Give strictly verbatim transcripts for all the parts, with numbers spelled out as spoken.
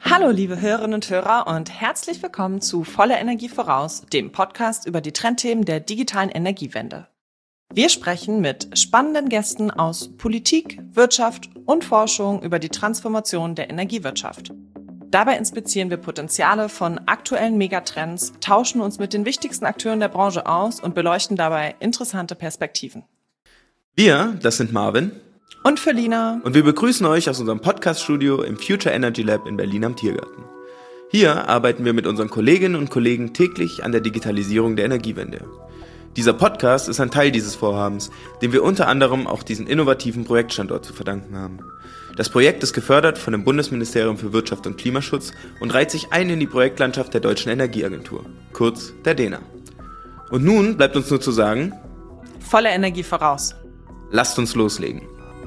Hallo liebe Hörerinnen und Hörer und herzlich willkommen zu Volle Energie voraus, dem Podcast über die Trendthemen der digitalen Energiewende. Wir sprechen mit spannenden Gästen aus Politik, Wirtschaft und Forschung über die Transformation der Energiewirtschaft. Dabei inspizieren wir Potenziale von aktuellen Megatrends, tauschen uns mit den wichtigsten Akteuren der Branche aus und beleuchten dabei interessante Perspektiven. Wir, das sind Marvin und Felina. Und wir begrüßen euch aus unserem Podcast-Studio im Future Energy Lab in Berlin am Tiergarten. Hier arbeiten wir mit unseren Kolleginnen und Kollegen täglich an der Digitalisierung der Energiewende. Dieser Podcast ist ein Teil dieses Vorhabens, dem wir unter anderem auch diesen innovativen Projektstandort zu verdanken haben. Das Projekt ist gefördert von dem Bundesministerium für Wirtschaft und Klimaschutz und reiht sich ein in die Projektlandschaft der Deutschen Energieagentur, kurz der D E N A. Und nun bleibt uns nur zu sagen: Volle Energie voraus. Lasst uns loslegen.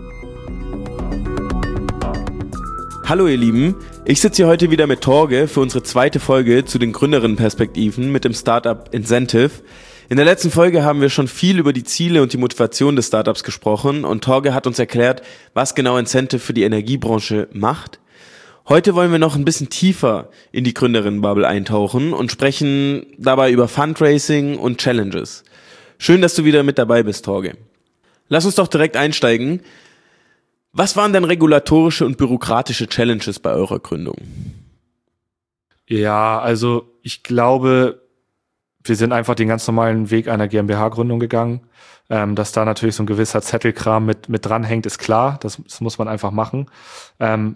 Hallo ihr Lieben, ich sitze hier heute wieder mit Torge für unsere zweite Folge zu den Gründerinnenperspektiven mit dem Startup Incentive. In der letzten Folge haben wir schon viel über die Ziele und die Motivation des Startups gesprochen und Torge hat uns erklärt, was genau Incentive für die Energiebranche macht. Heute wollen wir noch ein bisschen tiefer in die Gründerinnenbubble eintauchen und sprechen dabei über Fundraising und Challenges. Schön, dass du wieder mit dabei bist, Torge. Lass uns doch direkt einsteigen. Was waren denn regulatorische und bürokratische Challenges bei eurer Gründung? Ja, also ich glaube, wir sind einfach den ganz normalen Weg einer GmbH-Gründung gegangen. Ähm, dass da natürlich so ein gewisser Zettelkram mit mit dranhängt, ist klar. Das, das muss man einfach machen. Ähm,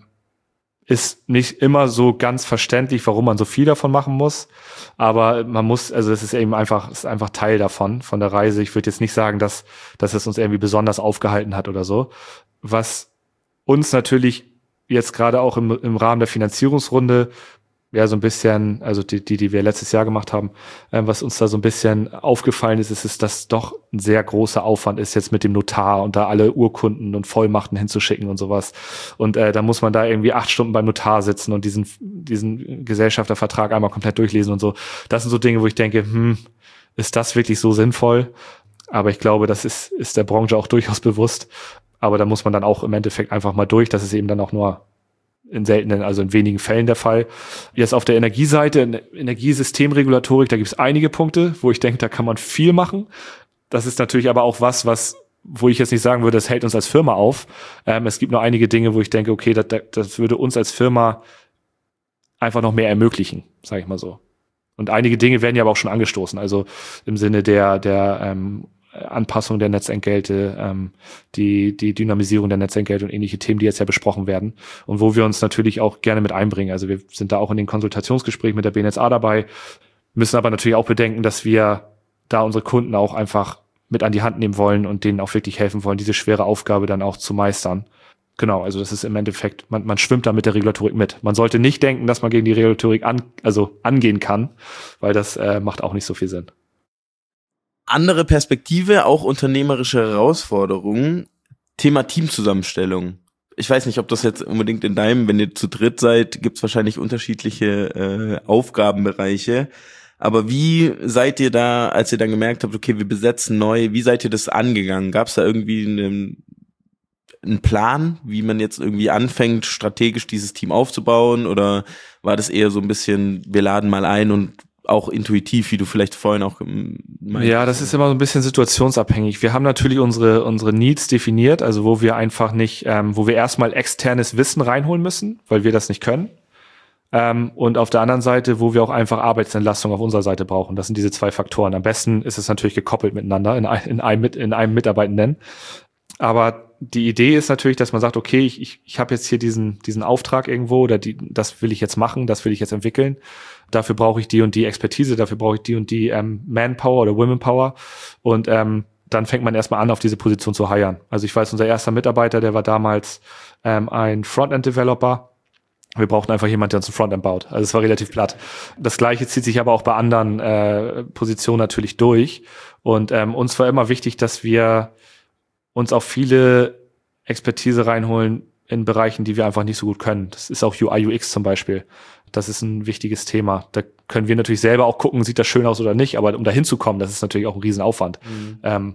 ist nicht immer so ganz verständlich, warum man so viel davon machen muss. Aber man muss, also es ist eben einfach, es ist einfach Teil davon, von der Reise. Ich würde jetzt nicht sagen, dass, dass es uns irgendwie besonders aufgehalten hat oder so. Was uns natürlich jetzt gerade auch im, im Rahmen der Finanzierungsrunde ja so ein bisschen, also die, die, die wir letztes Jahr gemacht haben, äh, was uns da so ein bisschen aufgefallen ist, ist, ist, dass doch ein sehr großer Aufwand ist jetzt mit dem Notar und da alle Urkunden und Vollmachten hinzuschicken und sowas. Und äh, da muss man da irgendwie acht Stunden beim Notar sitzen und diesen, diesen Gesellschaftervertrag einmal komplett durchlesen und so. Das sind so Dinge, wo ich denke, hm, ist das wirklich so sinnvoll? Aber ich glaube, das ist, ist der Branche auch durchaus bewusst. Aber da muss man dann auch im Endeffekt einfach mal durch. Das ist eben dann auch nur in seltenen, also in wenigen Fällen der Fall. Jetzt auf der Energieseite, in der Energiesystemregulatorik, da gibt es einige Punkte, wo ich denke, da kann man viel machen. Das ist natürlich aber auch was, was, wo ich jetzt nicht sagen würde, das hält uns als Firma auf. Ähm, es gibt nur einige Dinge, wo ich denke, okay, das, das würde uns als Firma einfach noch mehr ermöglichen, sage ich mal so. Und einige Dinge werden ja aber auch schon angestoßen, also im Sinne der, der ähm, Anpassung der Netzentgelte, ähm, die die Dynamisierung der Netzentgelte und ähnliche Themen, die jetzt ja besprochen werden und wo wir uns natürlich auch gerne mit einbringen. Also wir sind da auch in den Konsultationsgesprächen mit der B N S A dabei, müssen aber natürlich auch bedenken, dass wir da unsere Kunden auch einfach mit an die Hand nehmen wollen und denen auch wirklich helfen wollen, diese schwere Aufgabe dann auch zu meistern. Genau, also das ist im Endeffekt, man, man schwimmt da mit der Regulatorik mit. Man sollte nicht denken, dass man gegen die Regulatorik an, also angehen kann, weil das äh, macht auch nicht so viel Sinn. Andere Perspektive, auch unternehmerische Herausforderungen, Thema Teamzusammenstellung. Ich weiß nicht, ob das jetzt unbedingt in deinem, wenn ihr zu dritt seid, gibt's wahrscheinlich unterschiedliche äh, Aufgabenbereiche. Aber wie seid ihr da, als ihr dann gemerkt habt, okay, wir besetzen neu, wie seid ihr das angegangen? Gab's da irgendwie einen, einen Plan, wie man jetzt irgendwie anfängt, strategisch dieses Team aufzubauen? Oder war das eher so ein bisschen, wir laden mal ein und auch intuitiv, wie du vielleicht vorhin auch meintest? Ja, das ist immer so ein bisschen situationsabhängig. Wir haben natürlich unsere unsere Needs definiert, also wo wir einfach nicht, ähm, wo wir erstmal externes Wissen reinholen müssen, weil wir das nicht können. Ähm, und auf der anderen Seite, wo wir auch einfach Arbeitsentlastung auf unserer Seite brauchen. Das sind diese zwei Faktoren. Am besten ist es natürlich gekoppelt miteinander in, ein, in, einem, in einem Mitarbeitenden. Aber die Idee ist natürlich, dass man sagt, okay, ich, ich, ich habe jetzt hier diesen diesen Auftrag irgendwo oder die, das will ich jetzt machen, das will ich jetzt entwickeln. Dafür brauche ich die und die Expertise, dafür brauche ich die und die ähm, Manpower oder Womenpower. Und ähm, dann fängt man erstmal an, auf diese Position zu hiren. Also ich weiß, unser erster Mitarbeiter, der war damals ähm, ein Frontend-Developer. Wir brauchten einfach jemanden, der uns ein Frontend baut. Also es war relativ platt. Das Gleiche zieht sich aber auch bei anderen äh, Positionen natürlich durch. Und ähm, uns war immer wichtig, dass wir uns auch viele Expertise reinholen in Bereichen, die wir einfach nicht so gut können. Das ist auch U I U X zum Beispiel. Das ist ein wichtiges Thema. Da können wir natürlich selber auch gucken, sieht das schön aus oder nicht, aber um da hinzukommen, das ist natürlich auch ein Riesenaufwand. Mhm. Ähm,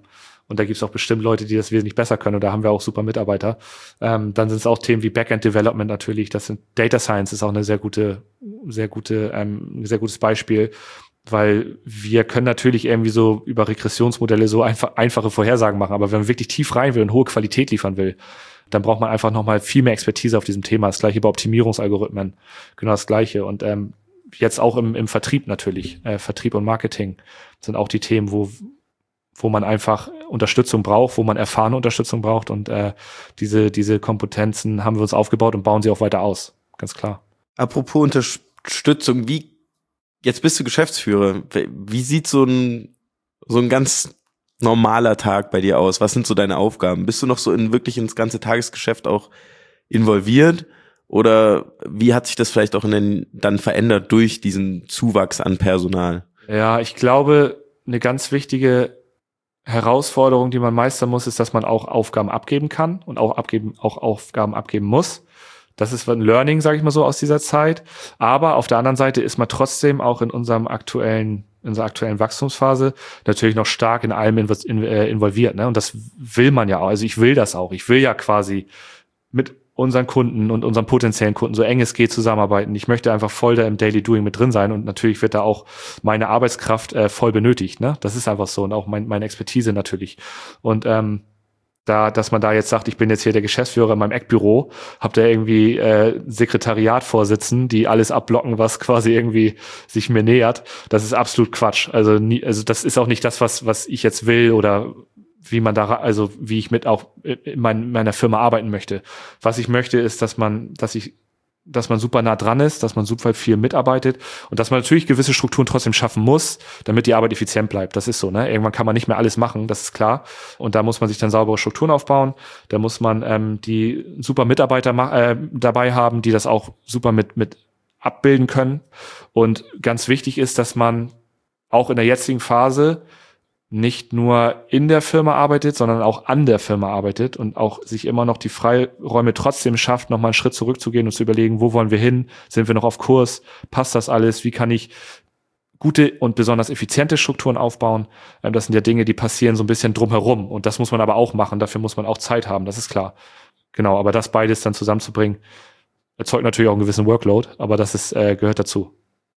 Und da gibt es auch bestimmt Leute, die das wesentlich besser können. Und da haben wir auch super Mitarbeiter. Ähm, dann sind es auch Themen wie Backend Development natürlich. Das sind Data Science ist auch eine sehr gute, sehr gute, ähm, ein sehr gutes Beispiel. Weil wir können natürlich irgendwie so über Regressionsmodelle so einfach, einfache Vorhersagen machen. Aber wenn man wirklich tief rein will und hohe Qualität liefern will, dann braucht man einfach nochmal viel mehr Expertise auf diesem Thema. Das gleiche bei Optimierungsalgorithmen. Genau das Gleiche. Und ähm, jetzt auch im, im Vertrieb natürlich. Äh, Vertrieb und Marketing sind auch die Themen, wo wo man einfach Unterstützung braucht, wo man erfahrene Unterstützung braucht. Und äh, diese diese Kompetenzen haben wir uns aufgebaut und bauen sie auch weiter aus. Ganz klar. Apropos Unterstützung, wie jetzt bist du Geschäftsführer. Wie sieht so ein so ein ganz normaler Tag bei dir aus? Was sind so deine Aufgaben? Bist du noch so in wirklich ins ganze Tagesgeschäft auch involviert? Oder wie hat sich das vielleicht auch in den, dann verändert durch diesen Zuwachs an Personal? Ja, ich glaube, eine ganz wichtige Herausforderung, die man meistern muss, ist, dass man auch Aufgaben abgeben kann und auch abgeben, auch Aufgaben abgeben muss. Das ist ein Learning, sage ich mal so, aus dieser Zeit. Aber auf der anderen Seite ist man trotzdem auch in unserem aktuellen, in unserer aktuellen Wachstumsphase natürlich noch stark in allem involviert, ne? Und das will man ja auch. Also ich will das auch. Ich will ja quasi mit unseren Kunden und unseren potenziellen Kunden so eng es geht zusammenarbeiten. Ich möchte einfach voll da im Daily Doing mit drin sein und natürlich wird da auch meine Arbeitskraft äh, voll benötigt, ne? Das ist einfach so und auch mein, meine Expertise natürlich. Und ähm, da, dass man da jetzt sagt, ich bin jetzt hier der Geschäftsführer in meinem Eckbüro, hab da irgendwie äh, Sekretariat vorsitzen, die alles abblocken, was quasi irgendwie sich mir nähert. Das ist absolut Quatsch. Also nie, also das ist auch nicht das, was was ich jetzt will oder wie man da, also wie ich mit auch in mein, meiner Firma arbeiten möchte. Was ich möchte, ist, dass man, dass ich, dass man super nah dran ist, dass man super viel mitarbeitet und dass man natürlich gewisse Strukturen trotzdem schaffen muss, damit die Arbeit effizient bleibt. Das ist so, ne? Irgendwann kann man nicht mehr alles machen, das ist klar. Und da muss man sich dann saubere Strukturen aufbauen. Da muss man ähm, die super Mitarbeiter äh, dabei haben, die das auch super mit mit abbilden können. Und ganz wichtig ist, dass man auch in der jetzigen Phase nicht nur in der Firma arbeitet, sondern auch an der Firma arbeitet und auch sich immer noch die Freiräume trotzdem schafft, nochmal einen Schritt zurückzugehen und zu überlegen, wo wollen wir hin? Sind wir noch auf Kurs? Passt das alles? Wie kann ich gute und besonders effiziente Strukturen aufbauen? Das sind ja Dinge, die passieren so ein bisschen drumherum und das muss man aber auch machen. Dafür muss man auch Zeit haben, das ist klar. Genau, aber das beides dann zusammenzubringen, erzeugt natürlich auch einen gewissen Workload, aber das ist äh, gehört dazu.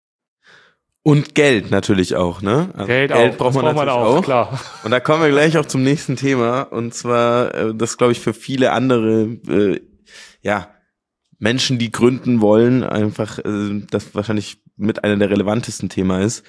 Und Geld natürlich auch, ne? Also Geld, Geld auch. braucht man das natürlich braucht man auch, auch. Klar. Und da kommen wir gleich auch zum nächsten Thema. Und zwar, äh, das glaube ich für viele andere, äh, ja, Menschen, die gründen wollen, einfach, äh, das wahrscheinlich mit einer der relevantesten Themen ist.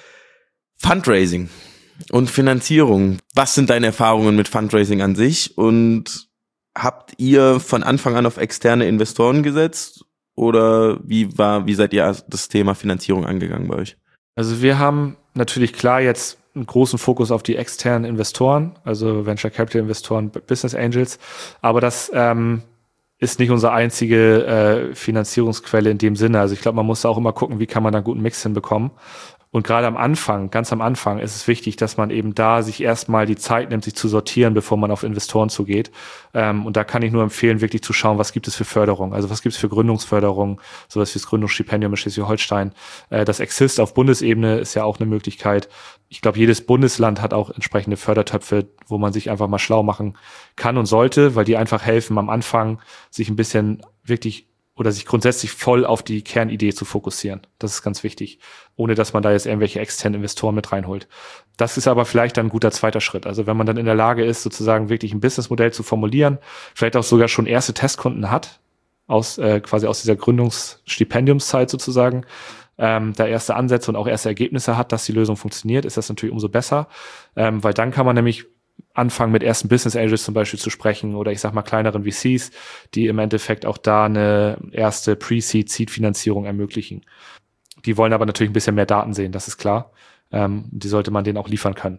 Fundraising und Finanzierung. Was sind deine Erfahrungen mit Fundraising an sich? Und habt ihr von Anfang an auf externe Investoren gesetzt? Oder wie war, wie seid ihr das Thema Finanzierung angegangen bei euch? Also wir haben natürlich klar jetzt einen großen Fokus auf die externen Investoren, also Venture Capital Investoren, Business Angels, aber das ähm, ist nicht unsere einzige äh, Finanzierungsquelle in dem Sinne. Also ich glaube, man muss da auch immer gucken, wie kann man da einen guten Mix hinbekommen. Und gerade am Anfang, ganz am Anfang ist es wichtig, dass man eben da sich erstmal die Zeit nimmt, sich zu sortieren, bevor man auf Investoren zugeht. Ähm, und da kann ich nur empfehlen, wirklich zu schauen, was gibt es für Förderung? Also was gibt es für Gründungsförderung? Sowas wie das Gründungsstipendium in Schleswig-Holstein. Äh, das Exist auf Bundesebene ist ja auch eine Möglichkeit. Ich glaube, jedes Bundesland hat auch entsprechende Fördertöpfe, wo man sich einfach mal schlau machen kann und sollte, weil die einfach helfen, am Anfang sich ein bisschen wirklich oder sich grundsätzlich voll auf die Kernidee zu fokussieren. Das ist ganz wichtig, ohne dass man da jetzt irgendwelche externen Investoren mit reinholt. Das ist aber vielleicht dann ein guter zweiter Schritt. Also wenn man dann in der Lage ist, sozusagen wirklich ein Businessmodell zu formulieren, vielleicht auch sogar schon erste Testkunden hat, aus äh, quasi aus dieser Gründungsstipendiumszeit sozusagen, ähm, da erste Ansätze und auch erste Ergebnisse hat, dass die Lösung funktioniert, ist das natürlich umso besser, ähm, weil dann kann man nämlich anfangen, mit ersten Business Angels zum Beispiel zu sprechen oder ich sag mal kleineren V Cs, die im Endeffekt auch da eine erste Pre-Seed, Seed-Finanzierung ermöglichen. Die wollen aber natürlich ein bisschen mehr Daten sehen, das ist klar. Ähm, die sollte man denen auch liefern können.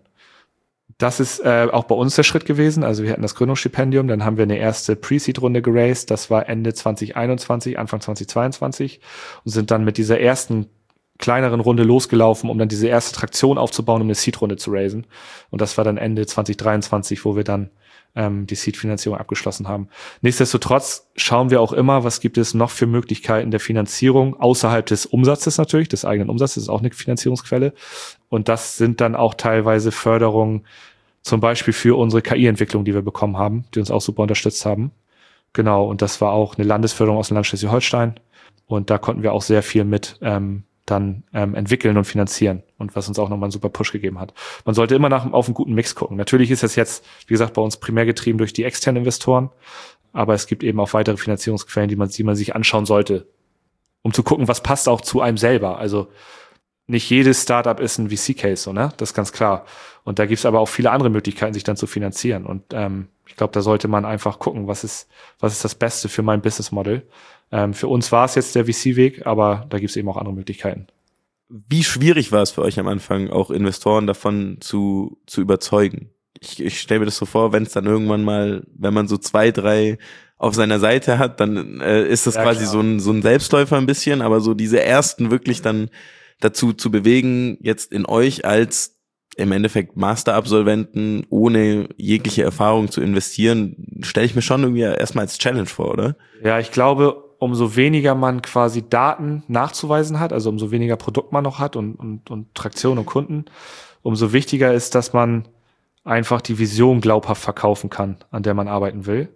Das ist äh, auch bei uns der Schritt gewesen. Also wir hatten das Gründungsstipendium, dann haben wir eine erste Pre-Seed-Runde geraced. Das war Ende zwanzig einundzwanzig, Anfang zwanzig zweiundzwanzig und sind dann mit dieser ersten kleineren Runde losgelaufen, um dann diese erste Traktion aufzubauen, um eine Seed-Runde zu raisen. Und das war dann Ende zwanzig dreiundzwanzig, wo wir dann ähm, die Seed-Finanzierung abgeschlossen haben. Nichtsdestotrotz schauen wir auch immer, was gibt es noch für Möglichkeiten der Finanzierung, außerhalb des Umsatzes natürlich, des eigenen Umsatzes ist auch eine Finanzierungsquelle. Und das sind dann auch teilweise Förderungen Zum Beispiel für unsere K I-Entwicklung, die wir bekommen haben, die uns auch super unterstützt haben. Genau, und das war auch eine Landesförderung aus dem Land Schleswig-Holstein. Und da konnten wir auch sehr viel mit ähm, dann ähm, entwickeln und finanzieren. Und was uns auch nochmal einen super Push gegeben hat. Man sollte immer nach, auf einen guten Mix gucken. Natürlich ist es jetzt, wie gesagt, bei uns primär getrieben durch die externen Investoren. Aber es gibt eben auch weitere Finanzierungsquellen, die man, die man sich anschauen sollte, um zu gucken, was passt auch zu einem selber. Also nicht jedes Startup ist ein V C-Case, so, ne? Das ist ganz klar. Und da gibt's aber auch viele andere Möglichkeiten, sich dann zu finanzieren. Und ähm, ich glaube, da sollte man einfach gucken, was ist, was ist das Beste für mein Business Model. Ähm, für uns war es jetzt der V C-Weg, aber da gibt's eben auch andere Möglichkeiten. Wie schwierig war es für euch am Anfang, auch Investoren davon zu zu überzeugen? Ich, ich stelle mir das so vor, wenn es dann irgendwann mal, wenn man so zwei, drei auf seiner Seite hat, dann äh, ist das ja quasi klar. so ein so ein Selbstläufer ein bisschen, aber so diese ersten wirklich dann dazu zu bewegen, jetzt in euch als im Endeffekt Master-Absolventen ohne jegliche Erfahrung zu investieren, stelle ich mir schon irgendwie erstmal als Challenge vor, oder? Ja, ich glaube, umso weniger man quasi Daten nachzuweisen hat, also umso weniger Produkt man noch hat und, und, und Traktion und Kunden, umso wichtiger ist, dass man einfach die Vision glaubhaft verkaufen kann, an der man arbeiten will.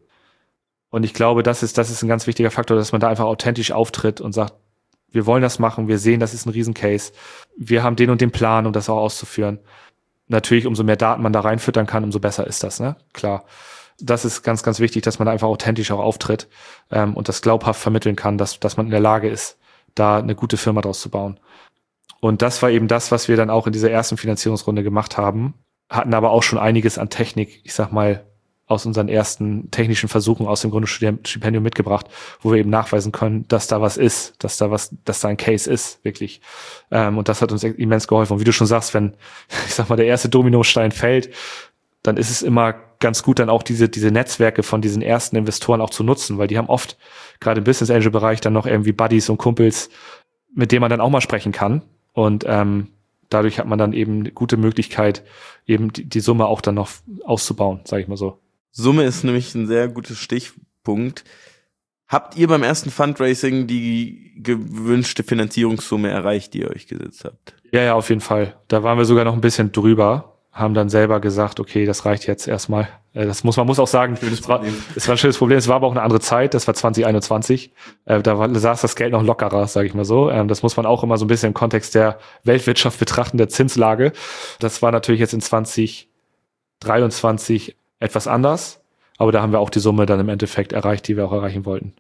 Und ich glaube, das ist, das ist ein ganz wichtiger Faktor, dass man da einfach authentisch auftritt und sagt, wir wollen das machen, wir sehen, das ist ein Riesencase, wir haben den und den Plan, um das auch auszuführen. Natürlich, umso mehr Daten man da reinfüttern kann, umso besser ist das, ne? Klar. Das ist ganz, ganz wichtig, dass man da einfach authentisch auch auftritt ähm, und das glaubhaft vermitteln kann, dass, dass man in der Lage ist, da eine gute Firma draus zu bauen. Und das war eben das, was wir dann auch in dieser ersten Finanzierungsrunde gemacht haben, hatten aber auch schon einiges an Technik, ich sag mal, aus unseren ersten technischen Versuchen aus dem Gründerstipendium mitgebracht, wo wir eben nachweisen können, dass da was ist, dass da was, dass da ein Case ist, wirklich. Ähm, und das hat uns immens geholfen. Und wie du schon sagst, wenn, ich sag mal, der erste Dominostein fällt, dann ist es immer ganz gut, dann auch diese, diese Netzwerke von diesen ersten Investoren auch zu nutzen, weil die haben oft, gerade im Business Angel Bereich, dann noch irgendwie Buddies und Kumpels, mit denen man dann auch mal sprechen kann. Und, ähm, dadurch hat man dann eben eine gute Möglichkeit, eben die, die Summe auch dann noch auszubauen, sage ich mal so. Summe ist nämlich ein sehr gutes Stichpunkt. Habt ihr beim ersten Fundraising die gewünschte Finanzierungssumme erreicht, die ihr euch gesetzt habt? Ja, ja, auf jeden Fall. Da waren wir sogar noch ein bisschen drüber, haben dann selber gesagt, okay, das reicht jetzt erstmal. Das muss man muss auch sagen, es war, es war ein schönes Problem. Es war aber auch eine andere Zeit. Das war zwanzig einundzwanzig. Da war, saß das Geld noch lockerer, sage ich mal so. Das muss man auch immer so ein bisschen im Kontext der Weltwirtschaft betrachten, der Zinslage. Das war natürlich jetzt in zwanzig dreiundzwanzig etwas anders. Aber da haben wir auch die Summe dann im Endeffekt erreicht, die wir auch erreichen wollten.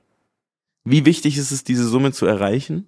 Wie wichtig ist es, diese Summe zu erreichen?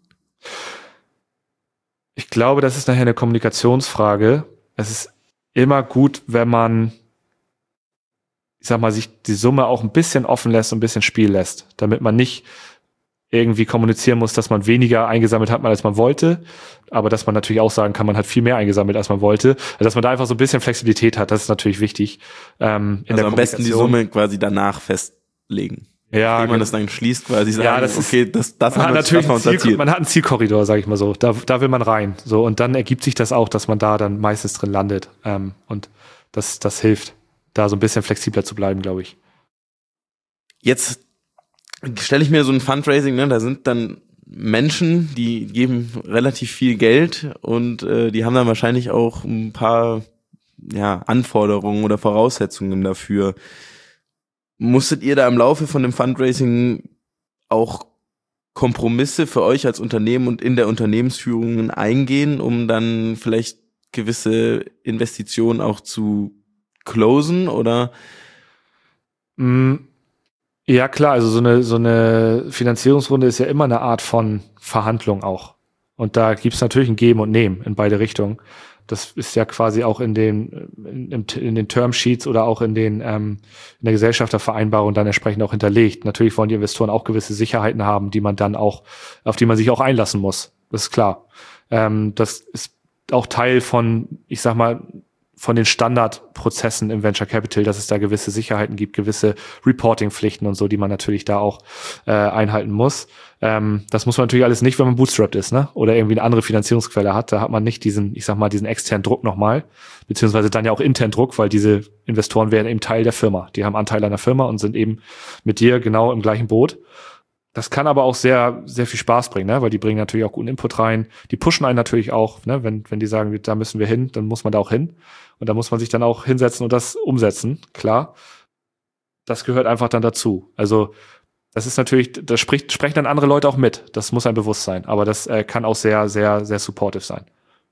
Ich glaube, das ist nachher eine Kommunikationsfrage. Es ist immer gut, wenn man, ich sag mal, sich die Summe auch ein bisschen offen lässt und ein bisschen Spiel lässt, damit man nicht irgendwie kommunizieren muss, dass man weniger eingesammelt hat, als man wollte, aber dass man natürlich auch sagen kann, man hat viel mehr eingesammelt, als man wollte. Also, dass man da einfach so ein bisschen Flexibilität hat, das ist natürlich wichtig. Ähm, in also der am besten die Summe quasi danach festlegen. Ja, wenn man das dann schließt, quasi sagen, ja, das okay, das, das man haben hat wir natürlich ein Ziel, man hat einen Zielkorridor, sage ich mal so. Da, da will man rein. So, und dann ergibt sich das auch, dass man da dann meistens drin landet. Ähm, und das, das hilft, da so ein bisschen flexibler zu bleiben, glaube ich. Jetzt stelle ich mir so ein Fundraising, ne, da sind dann Menschen, die geben relativ viel Geld und äh, die haben dann wahrscheinlich auch ein paar ja, Anforderungen oder Voraussetzungen dafür. Musstet ihr da im Laufe von dem Fundraising auch Kompromisse für euch als Unternehmen und in der Unternehmensführung eingehen, um dann vielleicht gewisse Investitionen auch zu closen, oder? Ja, klar, also so eine, so eine Finanzierungsrunde ist ja immer eine Art von Verhandlung auch. Und da gibt's natürlich ein Geben und Nehmen in beide Richtungen. Das ist ja quasi auch in den, in, in den Termsheets oder auch in den, ähm, in der Gesellschaftervereinbarung dann entsprechend auch hinterlegt. Natürlich wollen die Investoren auch gewisse Sicherheiten haben, die man dann auch, auf die man sich auch einlassen muss. Das ist klar. Ähm, das ist auch Teil von, ich sag mal, von den Standardprozessen im Venture Capital, dass es da gewisse Sicherheiten gibt, gewisse Reporting-Pflichten und so, die man natürlich da auch äh, einhalten muss. Ähm, das muss man natürlich alles nicht, wenn man bootstrapped ist, ne? Oder irgendwie eine andere Finanzierungsquelle hat. Da hat man nicht diesen, ich sag mal, diesen externen Druck nochmal, beziehungsweise dann ja auch internen Druck, weil diese Investoren werden eben Teil der Firma. Die haben Anteile an der Firma und sind eben mit dir genau im gleichen Boot. Das kann aber auch sehr, sehr viel Spaß bringen, ne? Weil die bringen natürlich auch guten Input rein. Die pushen einen natürlich auch, ne? Wenn, wenn die sagen, da müssen wir hin, dann muss man da auch hin. Und da muss man sich dann auch hinsetzen und das umsetzen, klar. Das gehört einfach dann dazu. Also, das ist natürlich, da spricht, sprechen dann andere Leute auch mit. Das muss einem bewusst sein. Aber das äh, kann auch sehr, sehr, sehr supportive sein.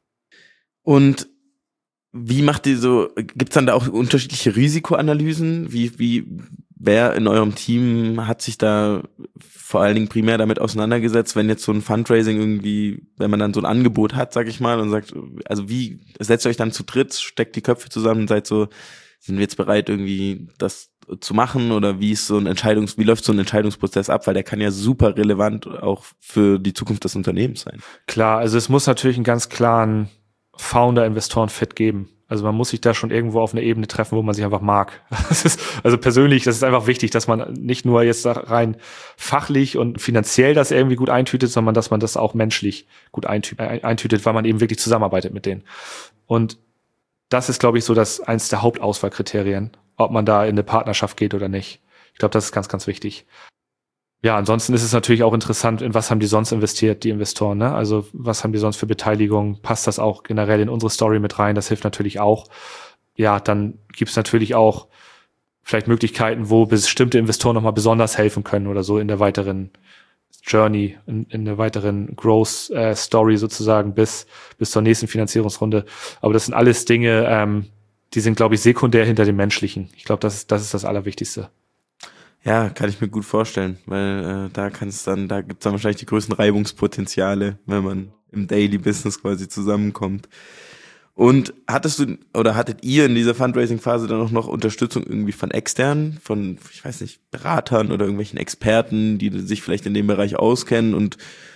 Und wie macht ihr so, gibt's dann da auch unterschiedliche Risikoanalysen? Wie, wie, wer in eurem Team hat sich da vor allen Dingen primär damit auseinandergesetzt, wenn jetzt so ein Fundraising irgendwie, wenn man dann so ein Angebot hat, sag ich mal, und sagt, also wie, setzt ihr euch dann zu dritt, steckt die Köpfe zusammen und seid so, sind wir jetzt bereit, irgendwie das zu machen, oder wie ist so ein Entscheidungs, wie läuft so ein Entscheidungsprozess ab, weil der kann ja super relevant auch für die Zukunft des Unternehmens sein. Klar, also es muss natürlich einen ganz klaren Founder-Investoren-Fit geben. Also man muss sich da schon irgendwo auf eine Ebene treffen, wo man sich einfach mag. Das ist, also persönlich, das ist einfach wichtig, dass man nicht nur jetzt rein fachlich und finanziell das irgendwie gut eintütet, sondern dass man das auch menschlich gut eintütet, weil man eben wirklich zusammenarbeitet mit denen. Und das ist, glaube ich, so das eins der Hauptauswahlkriterien, ob man da in eine Partnerschaft geht oder nicht. Ich glaube, das ist ganz, ganz wichtig. Ja, ansonsten ist es natürlich auch interessant, in was haben die sonst investiert, die Investoren, ne? Also was haben die sonst für Beteiligung? Passt das auch generell in unsere Story mit rein? Das hilft natürlich auch. Ja, dann gibt's natürlich auch vielleicht Möglichkeiten, wo bestimmte Investoren nochmal besonders helfen können oder so in der weiteren Journey, in, in der weiteren Growth äh, Story sozusagen bis bis zur nächsten Finanzierungsrunde. Aber das sind alles Dinge, ähm, die sind, glaube ich, sekundär hinter dem Menschlichen. Ich glaube, das ist, das ist das Allerwichtigste. Ja, kann ich mir gut vorstellen, weil äh, da kann es dann, da gibt's dann wahrscheinlich die größten Reibungspotenziale, wenn man im Daily Business quasi zusammenkommt. Und hattest du oder hattet ihr in dieser Fundraising-Phase dann auch noch Unterstützung irgendwie von externen, von, ich weiß nicht, Beratern oder irgendwelchen Experten, die sich vielleicht in dem Bereich auskennen und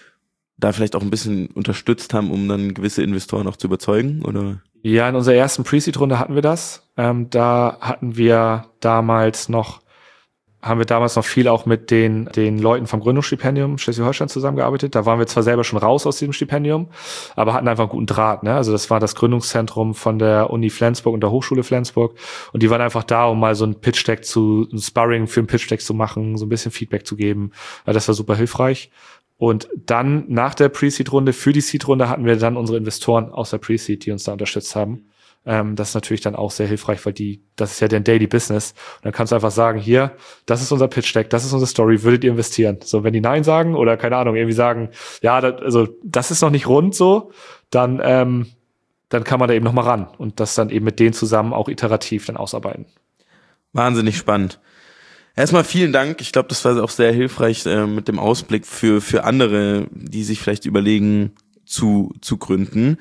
da vielleicht auch ein bisschen unterstützt haben, um dann gewisse Investoren auch zu überzeugen, oder? Ja, in unserer ersten Pre-Seed-Runde hatten wir das. Ähm, da hatten wir damals noch haben wir damals noch viel auch mit den den Leuten vom Gründungsstipendium Schleswig-Holstein zusammengearbeitet. Da waren wir zwar selber schon raus aus diesem Stipendium, aber hatten einfach einen guten Draht, ne? Also das war das Gründungszentrum von der Uni Flensburg und der Hochschule Flensburg. Und die waren einfach da, um mal so ein Pitch-Deck zu, ein Sparring für ein Pitch-Deck zu machen, so ein bisschen Feedback zu geben. Also das war super hilfreich. Und dann nach der Pre-Seed-Runde, für die Seed-Runde hatten wir dann unsere Investoren aus der Pre-Seed, die uns da unterstützt haben. Ähm, das ist natürlich dann auch sehr hilfreich, weil die, das ist ja deren Daily Business. Und dann kannst du einfach sagen, hier, das ist unser Pitch-Deck, das ist unsere Story, würdet ihr investieren? So, wenn die Nein sagen oder keine Ahnung, irgendwie sagen, ja, das, also das ist noch nicht rund so, dann, ähm, dann kann man da eben noch mal ran und das dann eben mit denen zusammen auch iterativ dann ausarbeiten. Wahnsinnig spannend. Erstmal vielen Dank. Ich glaube, das war auch sehr hilfreich äh, mit dem Ausblick für für andere, die sich vielleicht überlegen zu zu gründen.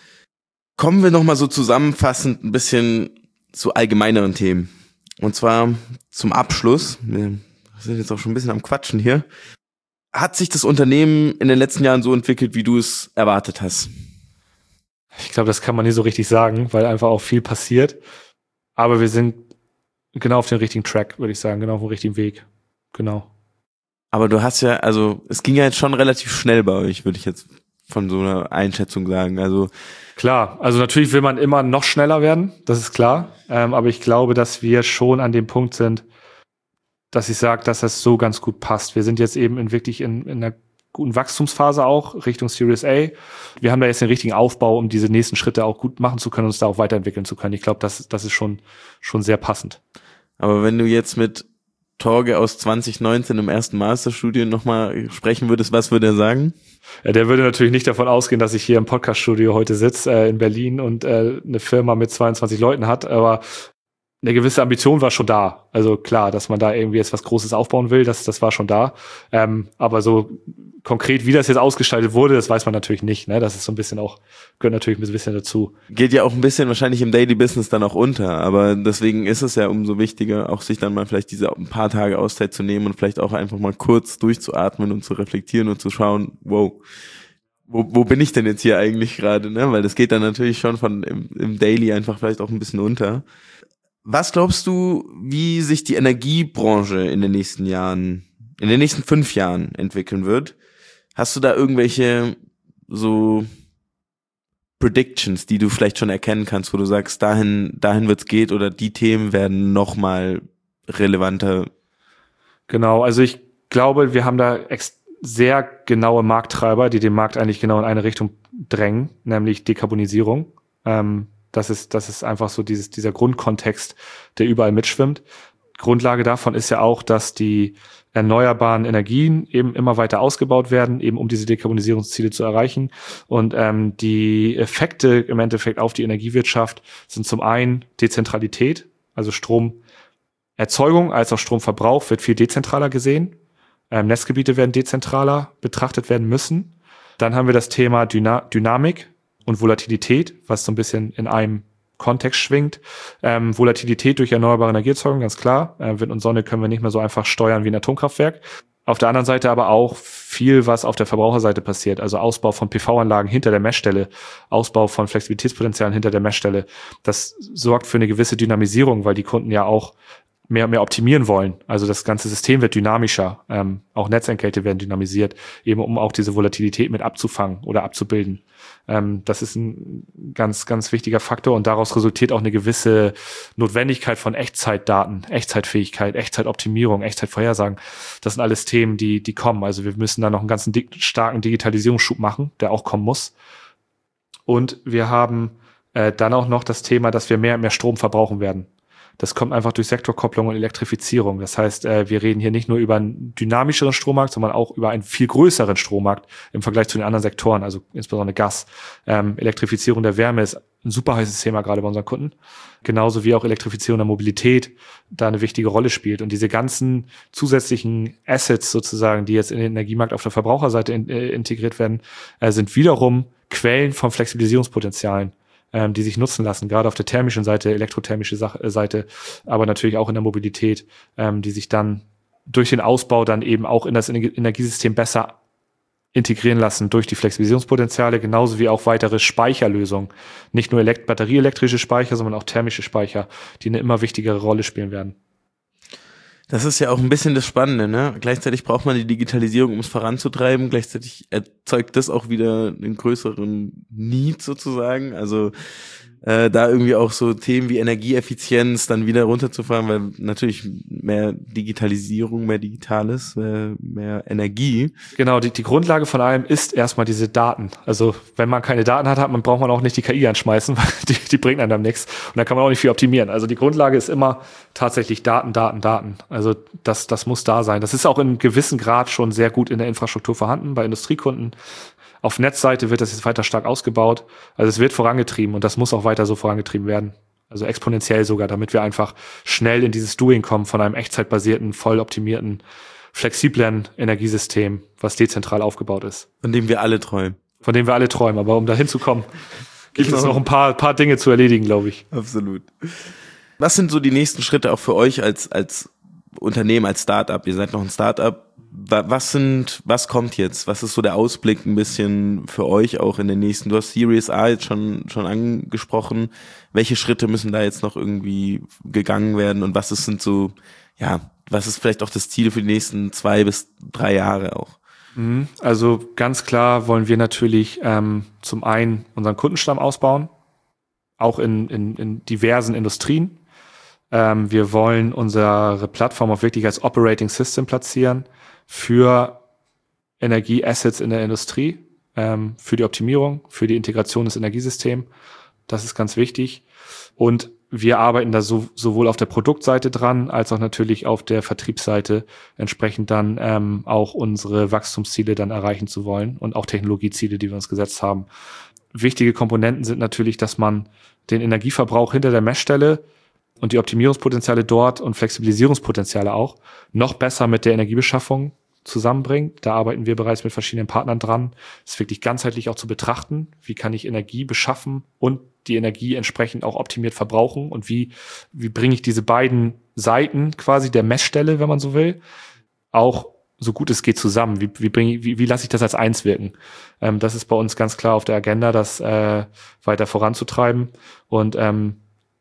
Kommen wir nochmal so zusammenfassend ein bisschen zu allgemeineren Themen. Und zwar zum Abschluss. Wir sind jetzt auch schon ein bisschen am Quatschen hier. Hat sich das Unternehmen in den letzten Jahren so entwickelt, wie du es erwartet hast? Ich glaube, das kann man nie so richtig sagen, weil einfach auch viel passiert. Aber wir sind genau auf dem richtigen Track, würde ich sagen, genau auf dem richtigen Weg. Genau. Aber du hast ja, also es ging ja jetzt schon relativ schnell bei euch, würde ich jetzt von so einer Einschätzung sagen. Also klar, also natürlich will man immer noch schneller werden, das ist klar. Ähm, aber ich glaube, dass wir schon an dem Punkt sind, dass ich sage, dass das so ganz gut passt. Wir sind jetzt eben in wirklich in, in einer guten Wachstumsphase auch Richtung Series A. Wir haben da jetzt den richtigen Aufbau, um diese nächsten Schritte auch gut machen zu können und uns da auch weiterentwickeln zu können. Ich glaube, das, das ist schon, schon sehr passend. Aber wenn du jetzt mit Torge aus zwanzig neunzehn im ersten Masterstudium nochmal sprechen würdest, was würde er sagen? Ja, der würde natürlich nicht davon ausgehen, dass ich hier im Podcaststudio heute sitze äh, in Berlin und äh, eine Firma mit zweiundzwanzig Leuten hat, aber eine gewisse Ambition war schon da. Also klar, dass man da irgendwie jetzt was Großes aufbauen will, das, das war schon da. Ähm, aber so konkret, wie das jetzt ausgestaltet wurde, das weiß man natürlich nicht. Ne? Das ist so ein bisschen auch, gehört natürlich ein bisschen dazu. Geht ja auch ein bisschen wahrscheinlich im Daily Business dann auch unter. Aber deswegen ist es ja umso wichtiger, auch sich dann mal vielleicht diese ein paar Tage Auszeit zu nehmen und vielleicht auch einfach mal kurz durchzuatmen und zu reflektieren und zu schauen, wow, wo, wo bin ich denn jetzt hier eigentlich gerade? Ne? Weil das geht dann natürlich schon von im, im Daily einfach vielleicht auch ein bisschen unter. Was glaubst du, wie sich die Energiebranche in den nächsten Jahren, in den nächsten fünf Jahren entwickeln wird? Hast du da irgendwelche so Predictions, die du vielleicht schon erkennen kannst, wo du sagst, dahin, dahin wird's gehen oder die Themen werden noch mal relevanter? Genau, also ich glaube, wir haben da ex- sehr genaue Markttreiber, die den Markt eigentlich genau in eine Richtung drängen, nämlich Dekarbonisierung. Ähm, das ist, das ist einfach so dieses, dieser Grundkontext, der überall mitschwimmt. Grundlage davon ist ja auch, dass die erneuerbaren Energien eben immer weiter ausgebaut werden, eben um diese Dekarbonisierungsziele zu erreichen. Und ähm, die Effekte im Endeffekt auf die Energiewirtschaft sind zum einen Dezentralität, also Stromerzeugung als auch Stromverbrauch wird viel dezentraler gesehen. Ähm, Netzgebiete werden dezentraler betrachtet werden müssen. Dann haben wir das Thema Dyna- Dynamik und Volatilität, was so ein bisschen in einem Kontext schwingt. Ähm, Volatilität durch erneuerbare Energieerzeugung, ganz klar. Äh, Wind und Sonne können wir nicht mehr so einfach steuern wie ein Atomkraftwerk. Auf der anderen Seite aber auch viel, was auf der Verbraucherseite passiert. Also Ausbau von P V-Anlagen hinter der Messstelle, Ausbau von Flexibilitätspotenzialen hinter der Messstelle. Das sorgt für eine gewisse Dynamisierung, weil die Kunden ja auch mehr und mehr optimieren wollen. Also das ganze System wird dynamischer. Ähm, auch Netzentgelte werden dynamisiert, eben um auch diese Volatilität mit abzufangen oder abzubilden. Ähm, das ist ein ganz, ganz wichtiger Faktor und daraus resultiert auch eine gewisse Notwendigkeit von Echtzeitdaten, Echtzeitfähigkeit, Echtzeitoptimierung, Echtzeitvorhersagen. Das sind alles Themen, die, die kommen. Also wir müssen da noch einen ganzen di- starken Digitalisierungsschub machen, der auch kommen muss. Und wir haben äh, dann auch noch das Thema, dass wir mehr und mehr Strom verbrauchen werden. Das kommt einfach durch Sektorkopplung und Elektrifizierung. Das heißt, äh, wir reden hier nicht nur über einen dynamischeren Strommarkt, sondern auch über einen viel größeren Strommarkt im Vergleich zu den anderen Sektoren, also insbesondere Gas. Ähm, Elektrifizierung der Wärme ist ein super heißes Thema gerade bei unseren Kunden. Genauso wie auch Elektrifizierung der Mobilität da eine wichtige Rolle spielt. Und diese ganzen zusätzlichen Assets sozusagen, die jetzt in den Energiemarkt auf der Verbraucherseite in, äh, integriert werden, äh, sind wiederum Quellen von Flexibilisierungspotenzialen, ähm, die sich nutzen lassen, gerade auf der thermischen Seite, elektrothermische Sach- Seite, aber natürlich auch in der Mobilität, ähm, die sich dann durch den Ausbau dann eben auch in das Ener- Energiesystem besser integrieren lassen durch die Flexibilisierungspotenziale, genauso wie auch weitere Speicherlösungen. Nicht nur elekt- batterieelektrische Speicher, sondern auch thermische Speicher, die eine immer wichtigere Rolle spielen werden. Das ist ja auch ein bisschen das Spannende, ne? Gleichzeitig braucht man die Digitalisierung, um es voranzutreiben. Gleichzeitig erzeugt das auch wieder einen größeren Need sozusagen. Also äh, da irgendwie auch so Themen wie Energieeffizienz dann wieder runterzufahren, weil natürlich mehr Digitalisierung, mehr Digitales, mehr, mehr Energie. Genau, die, die Grundlage von allem ist erstmal diese Daten. Also wenn man keine Daten hat, hat man, braucht man auch nicht die K I anschmeißen, weil die, die bringt einem dann nichts. Und da kann man auch nicht viel optimieren. Also die Grundlage ist immer tatsächlich Daten, Daten, Daten. Also das, das muss da sein. Das ist auch in gewissem Grad schon sehr gut in der Infrastruktur vorhanden bei Industriekunden. Auf Netzseite wird das jetzt weiter stark ausgebaut. Also es wird vorangetrieben und das muss auch weiter so vorangetrieben werden. Also exponentiell sogar, damit wir einfach schnell in dieses Doing kommen von einem echtzeitbasierten, voll optimierten, flexiblen Energiesystem, was dezentral aufgebaut ist. Von dem wir alle träumen. Von dem wir alle träumen. Aber um da hinzukommen, gibt es noch ein paar, paar Dinge zu erledigen, glaube ich. Absolut. Was sind so die nächsten Schritte auch für euch als, als Unternehmen, als Startup? Ihr seid noch ein Startup. Was sind, was kommt jetzt? Was ist so der Ausblick ein bisschen für euch auch in den nächsten? Du hast Series A jetzt schon, schon angesprochen. Welche Schritte müssen da jetzt noch irgendwie gegangen werden? Und was ist, sind so, ja, was ist vielleicht auch das Ziel für die nächsten zwei bis drei Jahre auch? Also ganz klar wollen wir natürlich ähm, zum einen unseren Kundenstamm ausbauen, auch in, in, in diversen Industrien. Ähm, wir wollen unsere Plattform auch wirklich als Operating System platzieren für Energieassets in der Industrie, ähm, für die Optimierung, für die Integration des Energiesystems. Das ist ganz wichtig. Und wir arbeiten da so, sowohl auf der Produktseite dran, als auch natürlich auf der Vertriebsseite entsprechend dann ähm, auch unsere Wachstumsziele dann erreichen zu wollen und auch Technologieziele, die wir uns gesetzt haben. Wichtige Komponenten sind natürlich, dass man den Energieverbrauch hinter der Messstelle und die Optimierungspotenziale dort und Flexibilisierungspotenziale auch noch besser mit der Energiebeschaffung zusammenbringt. Da arbeiten wir bereits mit verschiedenen Partnern dran. Es ist wirklich ganzheitlich auch zu betrachten. Wie kann ich Energie beschaffen und die Energie entsprechend auch optimiert verbrauchen? Und wie, wie bringe ich diese beiden Seiten quasi der Messstelle, wenn man so will, auch so gut es geht zusammen? Wie, wie, bringe ich, wie, wie lasse ich das als eins wirken? Ähm, das ist bei uns ganz klar auf der Agenda, das äh, weiter voranzutreiben. Und ähm,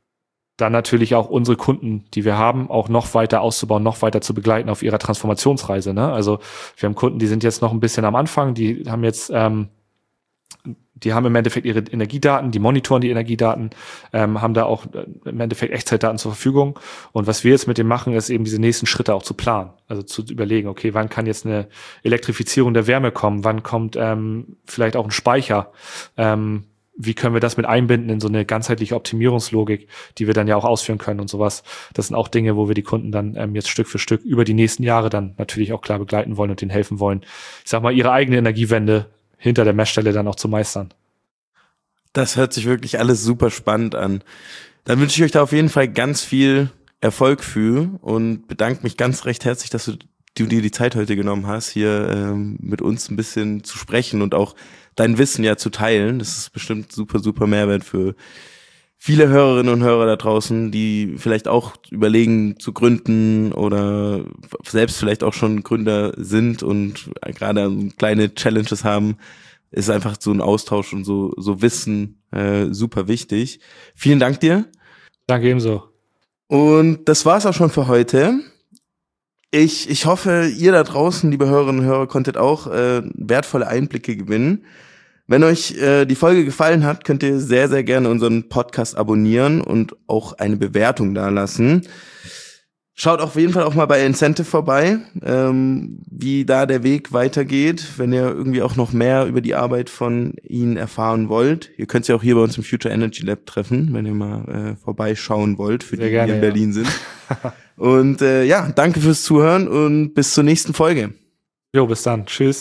dann natürlich auch unsere Kunden, die wir haben, auch noch weiter auszubauen, noch weiter zu begleiten auf ihrer Transformationsreise. Ne? Also wir haben Kunden, die sind jetzt noch ein bisschen am Anfang, die haben jetzt ähm, die haben im Endeffekt ihre Energiedaten, die monitoren die Energiedaten, ähm, haben da auch im Endeffekt Echtzeitdaten zur Verfügung. Und was wir jetzt mit dem machen, ist eben diese nächsten Schritte auch zu planen. Also zu überlegen, okay, wann kann jetzt eine Elektrifizierung der Wärme kommen? Wann kommt ähm, vielleicht auch ein Speicher? Ähm, wie können wir das mit einbinden in so eine ganzheitliche Optimierungslogik, die wir dann ja auch ausführen können und sowas. Das sind auch Dinge, wo wir die Kunden dann ähm, jetzt Stück für Stück über die nächsten Jahre dann natürlich auch klar begleiten wollen und denen helfen wollen, ich sag mal, ihre eigene Energiewende hinter der Messstelle dann auch zu meistern. Das hört sich wirklich alles super spannend an. Dann wünsche ich euch da auf jeden Fall ganz viel Erfolg für und bedanke mich ganz recht herzlich, dass du, du dir die Zeit heute genommen hast, hier ähm, mit uns ein bisschen zu sprechen und auch dein Wissen ja zu teilen. Das ist bestimmt super, super Mehrwert für viele Hörerinnen und Hörer da draußen, die vielleicht auch überlegen zu gründen oder selbst vielleicht auch schon Gründer sind und gerade kleine Challenges haben. Ist einfach so ein Austausch und so so Wissen äh, super wichtig. Vielen Dank dir. Danke ebenso. Und das war's auch schon für heute. Ich ich hoffe, ihr da draußen, liebe Hörerinnen und Hörer, konntet auch äh, wertvolle Einblicke gewinnen. Wenn euch äh, die Folge gefallen hat, könnt ihr sehr, sehr gerne unseren Podcast abonnieren und auch eine Bewertung dalassen. Schaut auf jeden Fall auch mal bei Incentive vorbei, ähm, wie da der Weg weitergeht, wenn ihr irgendwie auch noch mehr über die Arbeit von ihnen erfahren wollt. Ihr könnt sie auch hier bei uns im Future Energy Lab treffen, wenn ihr mal äh, vorbeischauen wollt, für sehr die, gerne, die in ja. Berlin sind. Und äh, ja, danke fürs Zuhören und bis zur nächsten Folge. Jo, bis dann. Tschüss.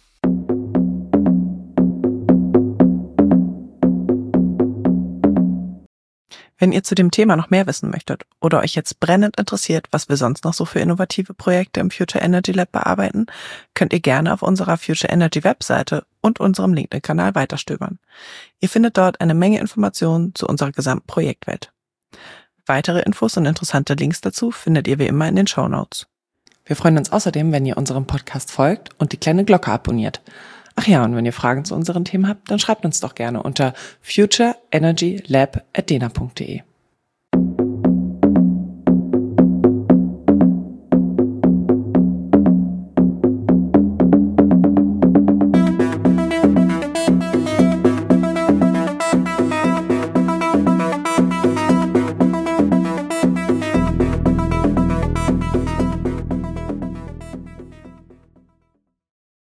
Wenn ihr zu dem Thema noch mehr wissen möchtet oder euch jetzt brennend interessiert, was wir sonst noch so für innovative Projekte im Future Energy Lab bearbeiten, könnt ihr gerne auf unserer Future Energy Webseite und unserem LinkedIn-Kanal weiterstöbern. Ihr findet dort eine Menge Informationen zu unserer gesamten Projektwelt. Weitere Infos und interessante Links dazu findet ihr wie immer in den Shownotes. Wir freuen uns außerdem, wenn ihr unserem Podcast folgt und die kleine Glocke abonniert. Ach ja, und wenn ihr Fragen zu unseren Themen habt, dann schreibt uns doch gerne unter future energy lab at dena punkt de.